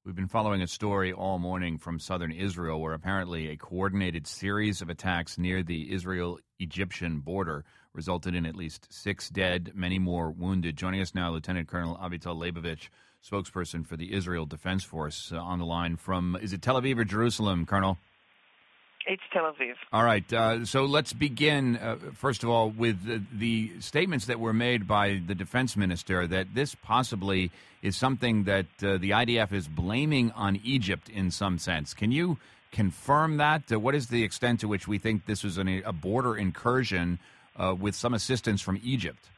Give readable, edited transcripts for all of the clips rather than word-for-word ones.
We've been following a story all morning from southern Israel where apparently a coordinated series of attacks near the Israel-Egyptian border resulted in at least 6 dead, many more wounded. Joining us now, Lieutenant Colonel Avital Leibovich, spokesperson for the Israel Defense Force, on the line from, is it Tel Aviv or Jerusalem, Colonel? It's Tel Aviv. All right. So let's begin, first of all, with the statements that were made by the defense minister that this possibly is something that the IDF is blaming on Egypt in some sense. Can you confirm that? What is the extent to which we think this was a border incursion with some assistance from Egypt?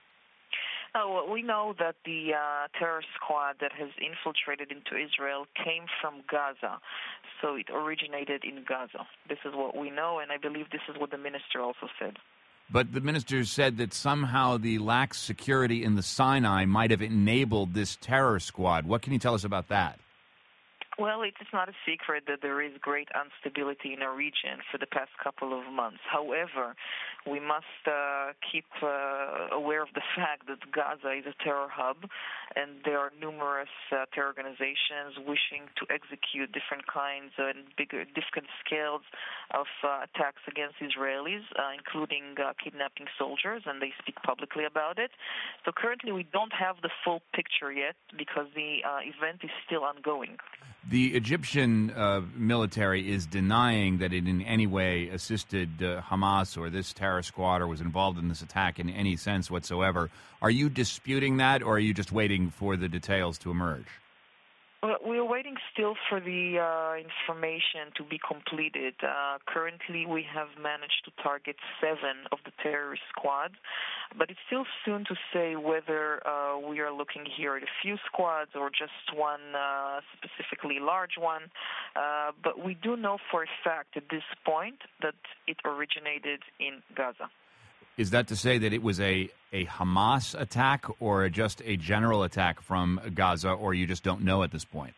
Well, we know that the terror squad that has infiltrated into Israel came from Gaza, so it originated in Gaza. This is what we know, and I believe this is what the minister also said. But the minister said that somehow the lax security in the Sinai might have enabled this terror squad. What can you tell us about that? Well, it's not a secret that there is great instability in our region for the past couple of months. However, we must keep aware of the fact that Gaza is a terror hub, and there are numerous terror organizations wishing to execute different kinds and different scales of attacks against Israelis, including kidnapping soldiers, and they speak publicly about it. So currently we don't have the full picture yet because the event is still ongoing. The Egyptian military is denying that it in any way assisted Hamas or this terror squad or was involved in this attack in any sense whatsoever. Are you disputing that, or are you just waiting for the details to emerge? Well, we're waiting still for the information to be completed. Currently, we have managed to target 7 of the terrorist squads, but it's still soon to say whether we are looking here at a few squads or just one specifically large one. But we do know for a fact at this point that it originated in Gaza. Is that to say that it was a Hamas attack or just a general attack from Gaza, or you just don't know at this point?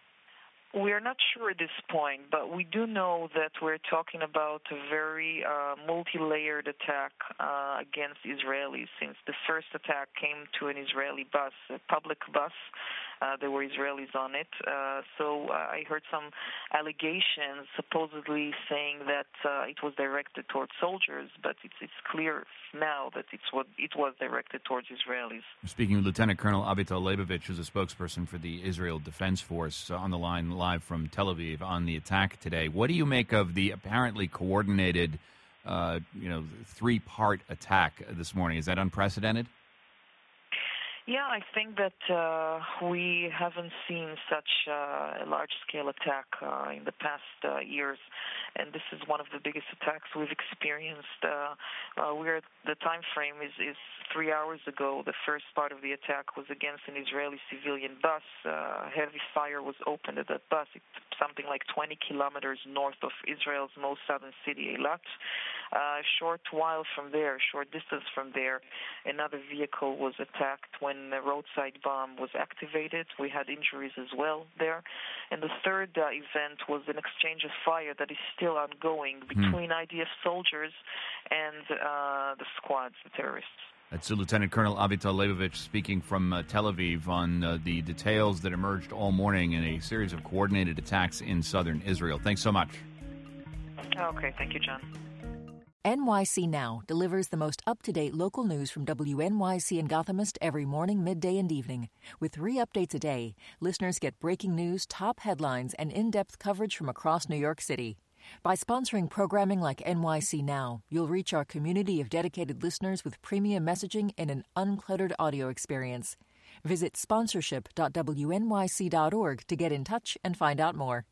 We're not sure at this point, but we do know that we're talking about a very multi-layered attack against Israelis. Since the first attack came to an Israeli bus, a public bus, there were Israelis on it. So I heard some allegations supposedly saying that it was directed towards soldiers, but it's clear now that it was directed towards Israelis. Speaking with Lieutenant Colonel Avital Leibovich, who's a spokesperson for the Israel Defense Force, on the line live from Tel Aviv on the attack today. What do you make of the apparently coordinated, 3-part attack this morning? Is that unprecedented? Yeah, I think that we haven't seen such a large-scale attack in the past years, and this is one of the biggest attacks we've experienced. The time frame is 3 hours ago. The first part of the attack was against an Israeli civilian bus. Heavy fire was opened at that bus. It's something like 20 kilometers north of Israel's most southern city, Eilat. A short distance from there, another vehicle was attacked when a roadside bomb was activated. We had injuries as well there. And the third event was an exchange of fire that is still ongoing between IDF soldiers and the squads, the terrorists. That's Lieutenant Colonel Avital Leibovich speaking from Tel Aviv on the details that emerged all morning in a series of coordinated attacks in southern Israel. Thanks so much. Okay, thank you, John. NYC Now delivers the most up-to-date local news from WNYC and Gothamist every morning, midday, and evening. With 3 updates a day, listeners get breaking news, top headlines, and in-depth coverage from across New York City. By sponsoring programming like NYC Now, you'll reach our community of dedicated listeners with premium messaging and an uncluttered audio experience. Visit sponsorship.wnyc.org to get in touch and find out more.